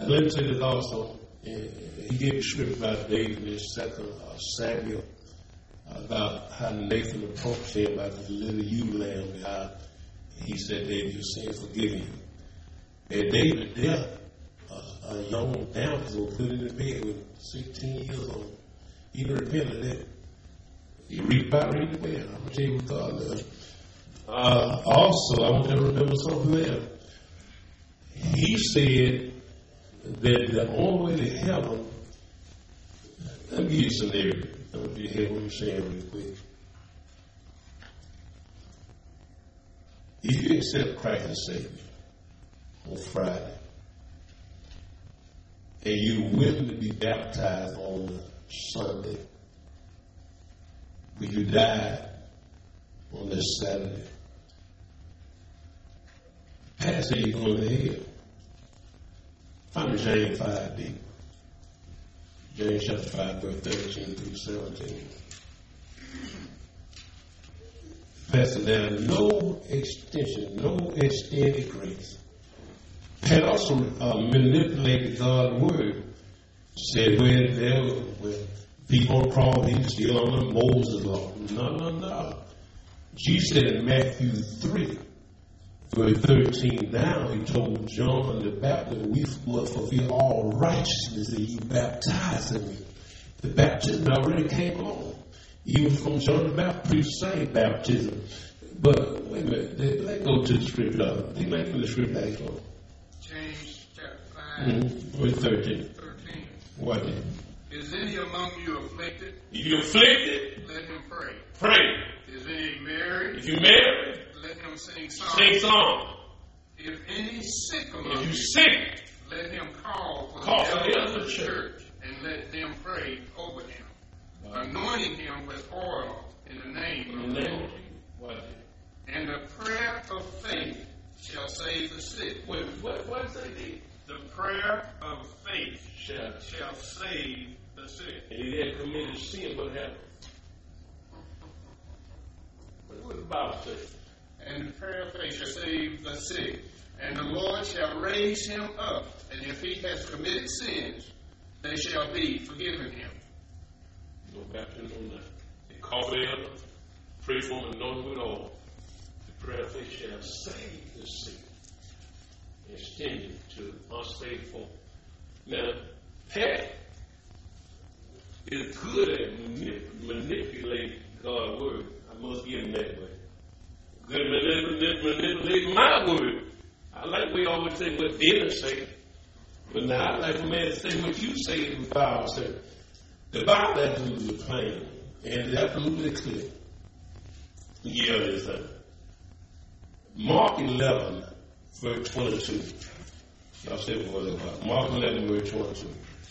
let me tell you this also. He gave a script about David in 2 Samuel about how Nathan approached him about the little ewe lamb, and how he said, David, your sins forgiven you. And David there, a young damsel put in the bed with 16 years old. He repented of that. He read about reading the bed. I'm going to tell you what God does. Also, I want you to remember something else. He said that the only way to heaven, let me give you some scenario. I want you to hear what I'm saying real quick. If you accept Christ as Savior on Friday, and you're willing to be baptized on Sunday, but you died on this Saturday, Pastor, you're going to hell. Find James 5D. James chapter 5, verse 13 through 17. Pastor, there is no extension, no extended grace. Had also manipulated God's word. Said when people crawled, he was still on the Moses law. No. Jesus said in Matthew 3, verse 13 down, he told John the Baptist, we must fulfill all righteousness that you baptize in me. The baptism already came along. Even from John the Baptist preached the same baptism. But wait a minute, let's go to the scripture. They make the scripture actually. James chapter 5, verse 13. What then? Is any among you afflicted? If you're afflicted, let him pray. Pray. Is any married? If you're married, let him sing songs. Sing song. If any sick among you, if you're sick, let him call for the elders of the church, and let them pray over him, anointing him with oil in the name of the Lord. What? And the prayer of faith shall save the sick. Wait, what say they? The prayer of faith shall save the sick. And he had committed sin, what happened? What does the Bible say? And the prayer of faith shall save the sick. And the Lord shall raise him up. And if he has committed sins, they shall be forgiven him. No baptism on that. They call the elder, pray for him, anoint him with oil. The prayer of faith shall save the sick. Extended to unfaithful. Now, Pat is good at manipulating God's word. I must give him that way. Good at manipulating my word. I like we always say what Dylan say. But now I like for man to say what you say in the Bible says. The Bible is absolutely plain and it's absolutely clear. Yeah, it is. Mark 11, verse 22. Y'all say what it's about. Mark 11, verse 22.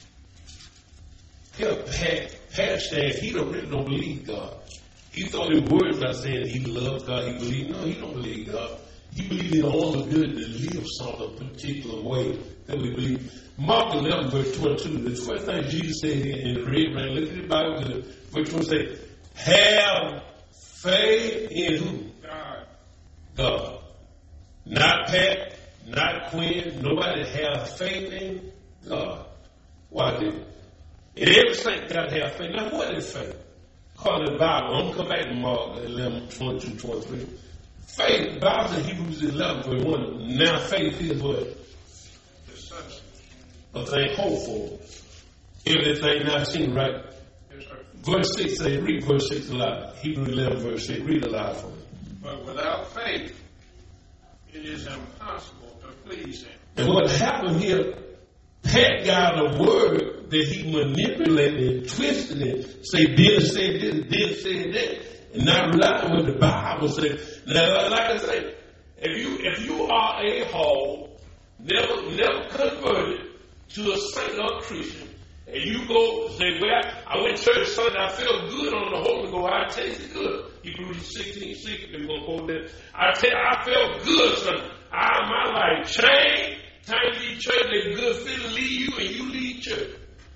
Here, Pat stands, he really don't believe God. He thought his words about saying that he loved God, he believed. No, he don't believe God. He believes it's only good to live some particular way that we believe. Mark 11, verse 22, the first thing Jesus said in the red man, look at the Bible, verse 22 says, have faith in who? God. Not Pat, not Quinn, nobody have faith in God. Why did it? And every saint got to have faith. Now, what is faith? According to the Bible, I'm going to come back to Mark 11, 22, 23. Faith, the Bible says Hebrews 11, verse 1. Now, faith is what? The substance. A thing hoped for. Everything not seen, right? Yes, sir. Verse 6 says, read verse 6 aloud. Hebrews 11, verse 6. Read aloud for me. But without faith, it is impossible to please him. And what happened here, Pat got a word that he manipulated and twisted it. Say, this, say this, this, say that. And not rely on what the Bible says. Now, like I say, if you are a whole, never converted to a saint or Christian, and you go say, well, I went to church Sunday, I felt good on the Holy Ghost, I tasted good. Hebrews 16:6, we're going to quote that. I felt good Sunday. My life changed. Time to leave church, that good feeling leave you and you leave church.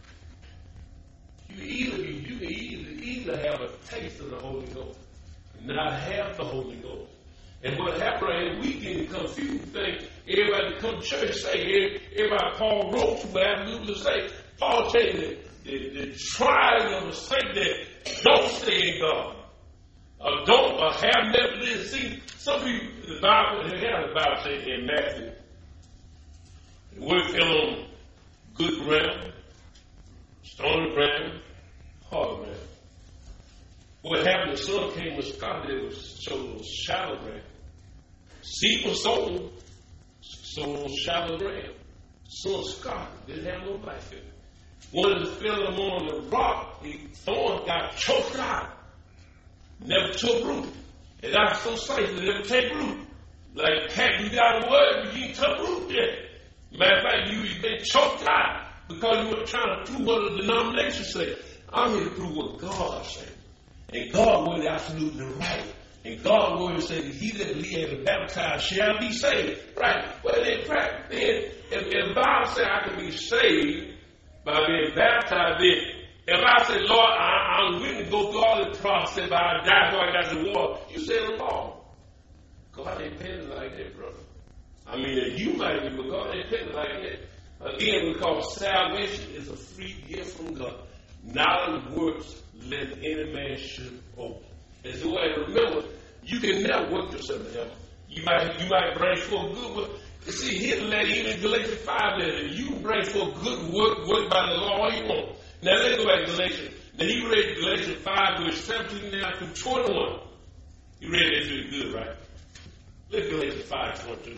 You can either have a taste of the Holy Ghost and not have the Holy Ghost. And what happened is we get confused, think everybody that come to church say, everybody Paul wrote to absolutely say. Paul tell you the trial of the saint that don't stay in God. Don't have never lived. See, some people, the Bible says in Matthew, the word fell on good ground, stony ground, hard ground. What happened, the sun came with Scott, it was shallow ground. Seed was sown on shallow ground. Sun Scott didn't have no life in it. One that fell among the rock, the thorn got choked out. Never took root. And that's so safe, it never take root. Like, heck, you got a word, but you ain't took root yet. Matter of fact, you've been choked out because you were trying to prove what the denomination said. I'm here to prove what God said. And God's word is absolutely right. And God's word said that he that believeth and baptized shall be saved. Right? Well, in fact, then, if the Bible said I can be saved by being baptized, then if I say, Lord, I'm willing to go through all this process, but I die before I got the water, you say the law. God ain't petty like that, brother. I mean, you might be, but God ain't petty like that. Again, because salvation is a free gift from God. Not of works, let any man should owe. And so, remember, you can never work yourself to heaven. You might bring forth good work. You see, here, even Galatians 5 letter, you bring forth good work by the law all you want. Now let's go back to Galatians. Now he read Galatians 5 verse 17 now through 21. You read that really good, right? Let's go Galatians 5:22.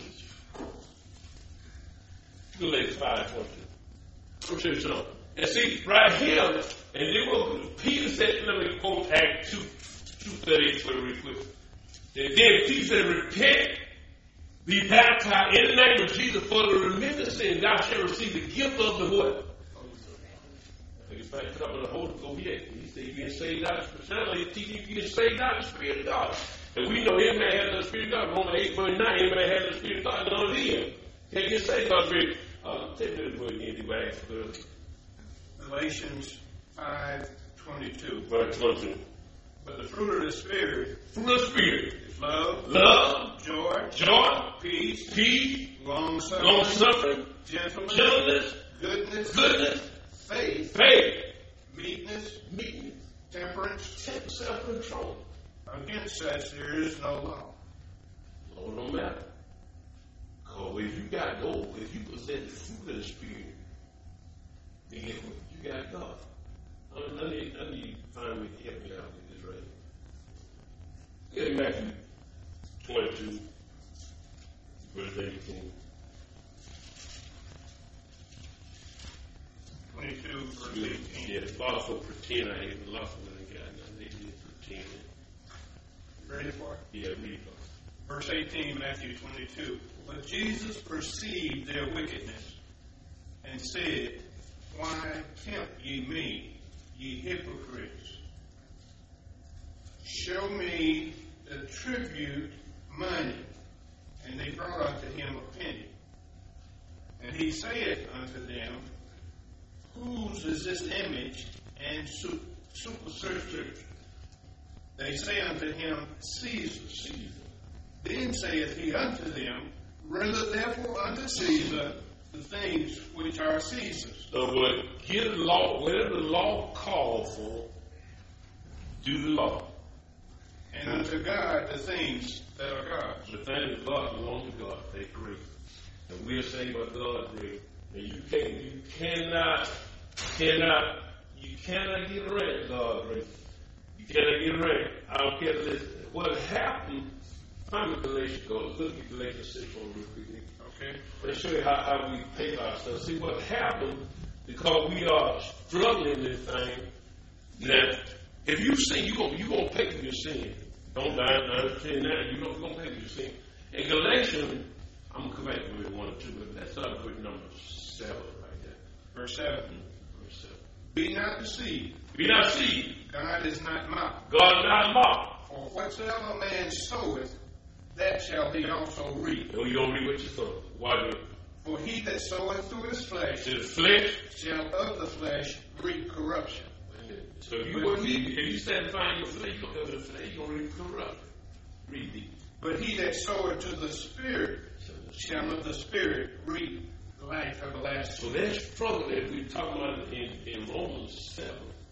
Galatians 5:22. I'll show you something. And see, right here, and then Peter said, let me quote Act 2:38 for the real and then Peter said, repent, be baptized in the name of Jesus for the remission of sin, thou shalt receive the gift of the what? He's back up in the Holy Ghost yet. He said, you get saved out of the Spirit. He's teaching you get saved out of the Spirit of God. And we know him that has the Spirit of God. Romans 8:9, him that has the Spirit of God, none of him can't get saved out of the Spirit. Take me to the word again, you back for Galatians 5:22. Verse 22. But the fruit of the Spirit. Fruit of the Spirit. Is love. Love. Joy. Peace. Long-suffering. Gentleness. Goodness. Faith. Meekness. Temperance. Self-control. Against such there is no law. Law don't matter. Because if you got gold, if you possess the fruit of the Spirit, then guess what? You got God. I need to find me to help me out with this right. Look at Matthew 22, verse 18. 22, verse 18. Yeah, a lot of folks pretend I ain't a lot of folks ain't got nothing. They just pretend. Ready for it? Yeah, read it. Verse 18, Matthew 22. But Jesus perceived their wickedness and said, why tempt ye me, ye hypocrites? Show me the tribute money. And they brought unto him a penny. And he saith unto them, whose is this image and superstructure? They say unto him, Caesar. Then saith he unto them, render therefore unto Caesar the things which are Caesar's. So whatever the law called for, do the law. And unto God the things that are God's. The things of God belong to God. They're great. And we're saved by God's grace. And you cannot get around God's grace. You cannot get around. I don't care to listen. What happened, find me Galatians, look at Galatians 6 on real quickly. Okay. Let's show you how we pay ourselves. See what happened, because we are struggling this thing, that if you sin, you're going to pay for your sin. Don't die, understand that. You're going to pay for your sin. In Galatians, I'm going to come back to it 1 or 2, but that's not good number 7 right there. Verse 7. Verse 7. Be not deceived. Be not deceived. God is not mocked. God is not mocked. For whatsoever man soweth, that shall he also reap. No, you don't reap what you sow. Why do it? For he that soweth to his flesh, To the flesh. shall of the flesh reap corruption. So if you satisfy your flesh, you're going to the flesh, you're going to reap corruption. Read these. But he that soweth to the Spirit shall of the Spirit reap life everlasting. So that struggle that we're talking about in Romans 7,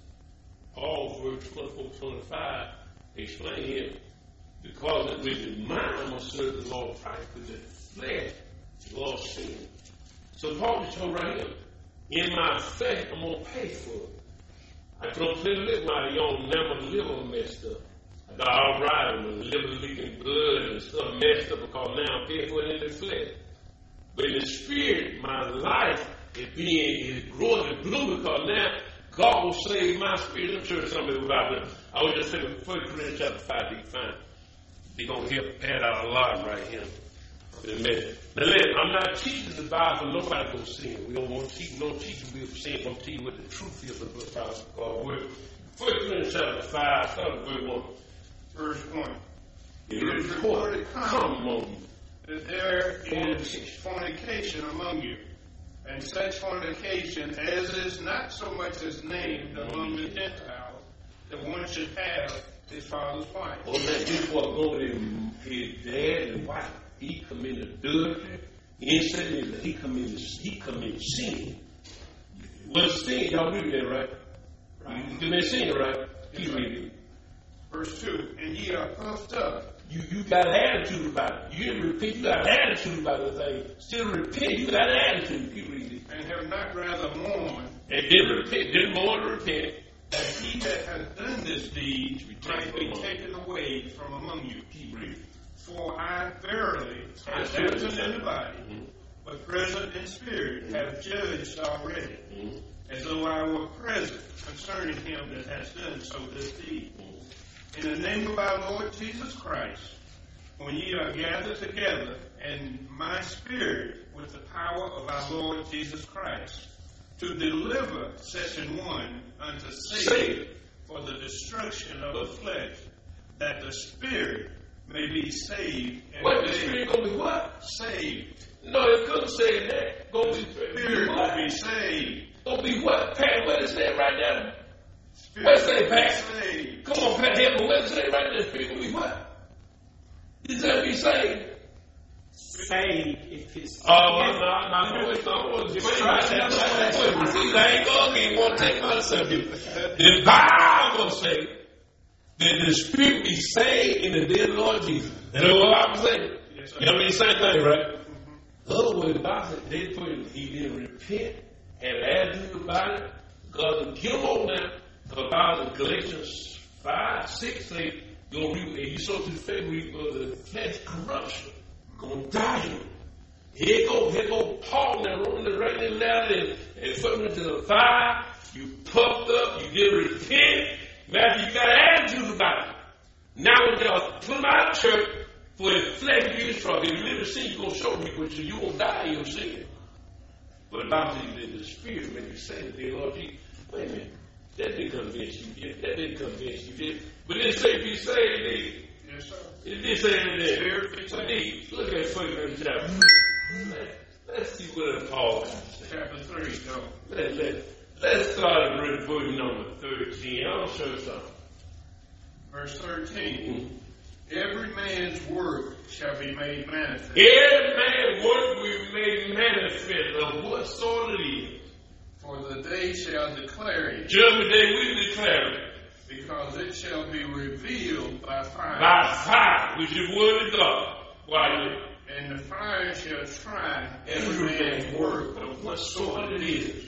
Paul, verse 24, 25, explain here, because with the mind must serve the Lord Christ, with the flesh, the Lord sin. So Paul is told right here, in my flesh, I'm going to pay for it. I don't play the liver out of your own, now my liver messed up. I got all right, my liver leaking blood and stuff messed up because now I'm paying for it in the flesh. But in the spirit, my life is growing and blooming because now God will save my spirit. I'm sure something about that. I was just saying 1 Corinthians chapter 5, they find. They're going to help add out a lot right here. Amen. Now listen, I'm not teaching the Bible, nobody going to sin. We don't want to teach, no teaching we'll sin. I'm teaching you what the truth is of the God's word. 1 Corinthians chapter 5, start with verse 1. Verse 1. It is reported, come among you. That there is fornication among you, and such fornication as is not so much as named among the Gentiles, that one should have his father's wife. Well, that people are going to his dad and wife. He committed adultery. He committed sin. What's sin? Y'all read that, right? You commit sin, right? Keep reading. Verse 2. And ye are puffed up. You got an attitude about it. You didn't repent. You got an attitude about the thing. Still repent. You got an attitude. Keep reading. And have not rather mourned. And didn't repent. Didn't mourn or repent. That he that hath done this deed might be taken away from among you. Keep reading. For I verily, as absent in the body, but present in spirit, have judged already, as though I were present concerning him that has done so this deed. In the name of our Lord Jesus Christ, when ye are gathered together, and my spirit with the power of our Lord Jesus Christ, to deliver such an one unto Satan for the destruction of the flesh, that the spirit may be saved. What, the spirit going to be what? Saved. No, it couldn't say that. Going to be Spirit will be saved. Going to be what? Pat, what is that right there? Spirit What say, Pat? saved. Come on, Pat, help me. What is that right there? Spirit going to be what? He said be saved. Saved if it's. No, it's not. See, I ain't going to want to take my subject. The Bible says that the spirit be saved in the day of the Lord Jesus. You know what I'm saying? Yes, You know what I mean? Same thing, right? In other words, the Bible said he didn't repent, had an attitude about it. God get him on now. The Bible in Galatians 5, 6 say, you sow to the faith of the flesh corruption. Gonna die. Here go Paul now rolling the right in letter and putting it to the fire. You puffed up, you didn't repent. Matthew, you got an attitude about it. Now when they'll put him out of church for his flesh to be destroyed. If you live in sin, you're going to show me what you're going to die in your sin. But the Bible says that the Spirit when you say that the Lord Jesus, wait a minute, that didn't convince you yet. That didn't convince you yet. But it say be saved, did it? Yes, sir. It did say that there. Spirit be saved. Look at 1 Corinthians chapter. Let's see what Paul has to say. Chapter 3, go. Let's start at verse number 13. I'll show you something. Verse 13. Every man's work shall be made manifest. Every man's work will be made manifest of what sort it is. For the day shall declare it. Judgment day we declare it. Because it shall be revealed by fire. By fire, which is word of God. Why? And the fire shall try every man's work of what sort it is.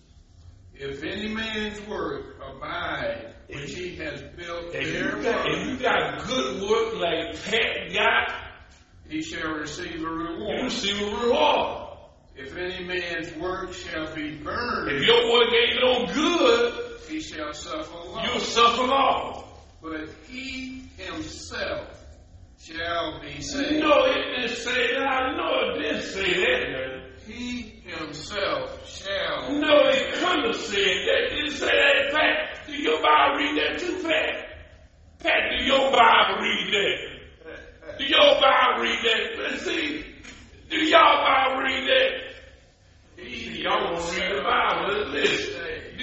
If any man's work abide, which he has built If thereupon, you got good work like Pat got, he shall receive a reward. you receive a reward. If any man's work shall be burned, If your work ain't no good, he shall suffer you'll loss. suffer loss. But he himself shall be saved. No, it didn't say that. I know it didn't say that. He himself shall. No, it couldn't have said that. It didn't say that. Pat, do your Bible read that too, Pat? Pat, do your Bible read that? Do your Bible read that? Let's see. Do y'all Bible read that? Y'all want to read the Bible. Listen. Do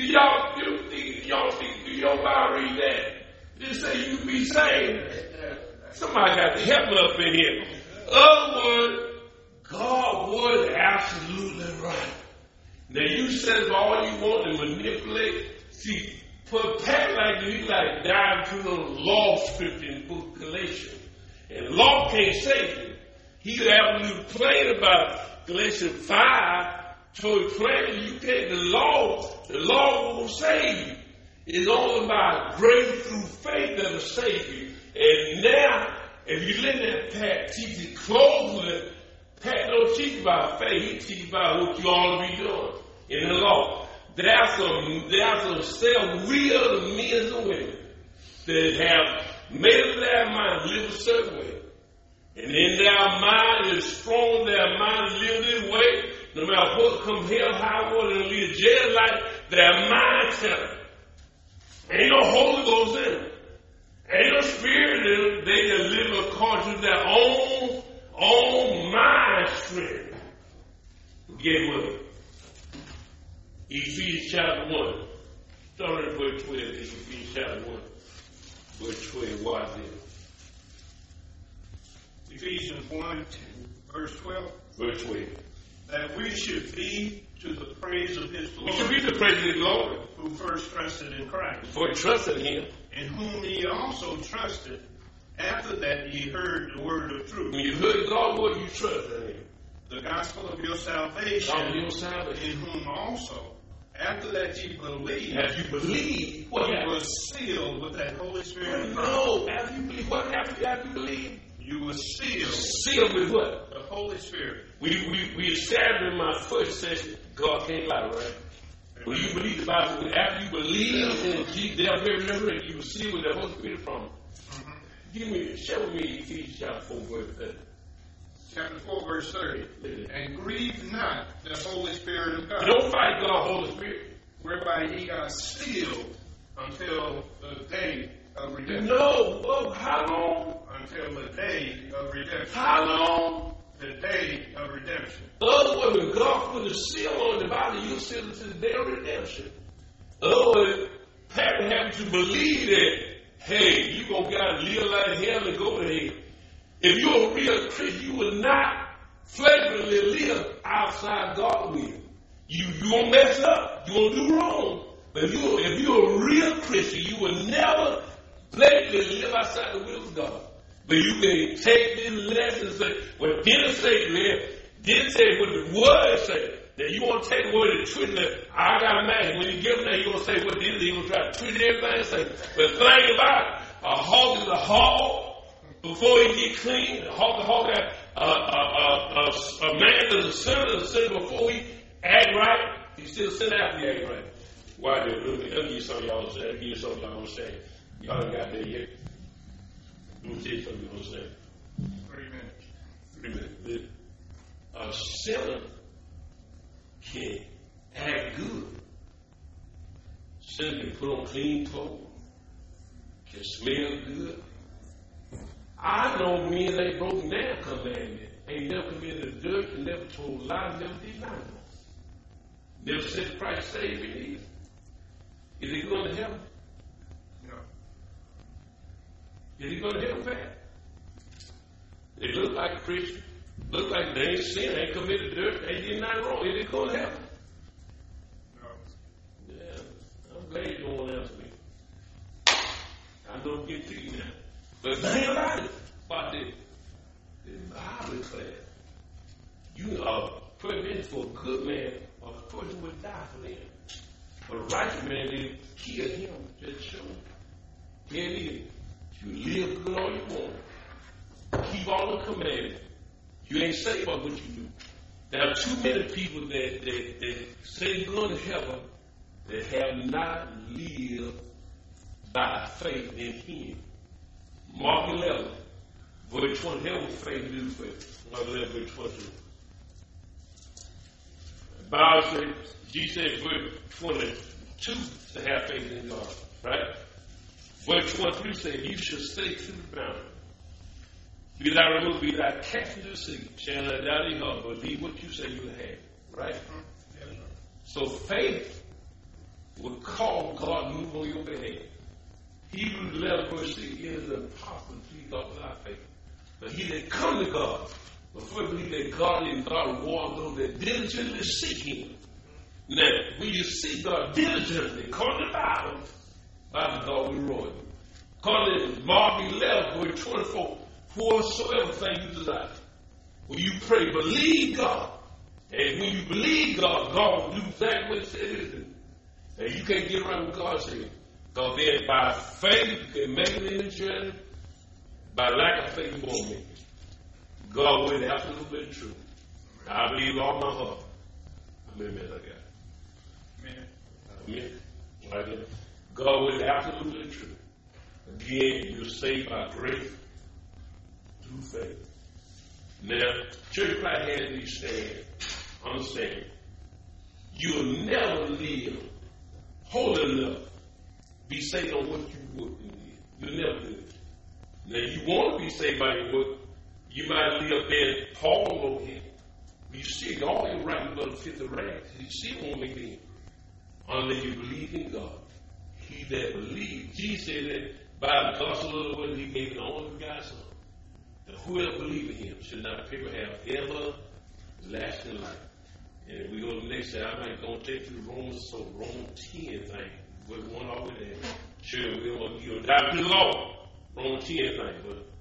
your Bible read that? Just say you be saved. Somebody got to help me up in here. Other word, God was absolutely right. Now you said all you want to manipulate. See, for Pat like this, he like dive to the law script in the book of Galatians. And law can't save you. He absolutely plain about Galatians 5. So plainly you can't, the law won't save you. It's only by grace through faith that'll save you. And now, if you let that Pat teach it closely, Pat don't teach about faith, he teaches about what you ought to be doing in the law. There's a self real men and women that have made up their mind to live a certain way. And in their mind is strong, their mind live this way, no matter what come hell, high water, and live jail life, their mind tell them. Ain't no Holy Ghost in them. Ain't no spirit in them. They can live according to their own mind strength. Get with it. Ephesians chapter 1. Starting at verse 12. Ephesians chapter 1. Verse 12. Watch this. Ephesians 1, verse 12. Verse 12. That we should be to the praise of his glory. We should be to the praise of his glory. Who first trusted in Christ. Before he trusted him. In whom ye also trusted, after that ye heard the word of truth. When you heard God's word, you trusted him. The gospel of your salvation. In whom also, after that ye believed. As you believe, what you were sealed with that Holy Spirit. No, after you believe, what happened after you believe? You were sealed. Sealed with what? The Holy Spirit. We established in my first session, God can't lie, right? When you believe the Bible, after you believe in Jesus, they'll remember it. You were sealed with the Holy Spirit from him. Share with me Ephesians chapter 4, verse 30. Chapter 4, verse 30. And grieve not the Holy Spirit of God. Don't fight God's Holy Spirit. Whereby ye are sealed until the day of redemption. No. How long? Until the day of redemption. How long? The day of redemption. In other words, when God put a seal on the body, you'll seal it to the day of redemption. In other words, Pat have to believe that, hey, you're going to live like hell and go to hell. If you're a real Christian, you will not flagrantly live outside God's will. You won't mess up. You won't do wrong. But if you're a real Christian, you will never flagrantly live outside the will of God. But you can take this lesson and say, well, didn't say what the word say. That you want to take the word and twist it. I got mad. When you give them that, you're going to say what did it? You're going to try to twist everything and say, but the thing about it, a hog is a hog. Before he get clean, a man is a sinner before he act right, he still sin after he act right. Why do it? Let me give you something y'all understand. Let me give you something y'all understand. Y'all ain't got there yet. Let me tell you something you understand. 3 minutes. A sinner can act good. Sinner can put on clean clothes, can smell good. I know men ain't broken their commandment, ain't never committed adultery, never told lies, never did nothing. Never said Christ saved me either. Is he going to heaven? No. Is he going to heaven back? They look like a Christian, look like they ain't sin, ain't committed adultery, ain't did nothing wrong. Is he going to heaven? No. Yeah, I'm glad you don't want to answer me. I don't get to you now. But the thing about it, this Bible class, you are prepared for a good man, or a person would die for them. But a righteous man, they kill him, just show him. Here it is. You live good all you want. Keep all the commandments. You ain't saved by what you do. There are too many people that say they're going to heaven that have not lived by faith in him. Mark 11, verse 20. Heaven faith is faith. Mark 11, verse 20. The Bible says, Jesus said, verse 22, to have faith in God. Right? Verse 23 says, you should stay to the boundary. Be thou removed, be thou cast into the sea. Shall not doubt in heart, but believe what you say you have. Right? So faith will cause God to move on your behalf. Hebrews 11, verse 6 is impossible to please God without faith. But he that come to God But first believe that God and God reward those that diligently seek Him. Now, when you seek God diligently, according to the Bible, God will reward you. According to Mark 11, verse 24, whatsoever thing you desire. When you pray, believe God. And when you believe God, God will do exactly what He said He do. And you can't get around what God said. Because then by faith, you can make it in the journey. By lack of faith, you won't make it. God will absolutely true. I believe all my heart. Amen, I got it. Amen. Amen. Right there. God will absolutely true. Again, you're saved by grace through faith. Now, church right here, you stand, understand, you'll never live holy enough, be saved on what you wouldn't live. You'll never do it. Now, you want to be saved by your work, you might live there, Paul over here. You see, all your right about 50 rags, you still won't make it unless you believe in God. He that believes, Jesus said that by the gospel of the word, He gave it only begotten Son. That whoever believes in Him should not perish but have everlasting life. And if we go to the next time, I might go take you to Romans 10 thing. We're going over there. Sure, we're going to dive to the Lord. Romans 10 thing, but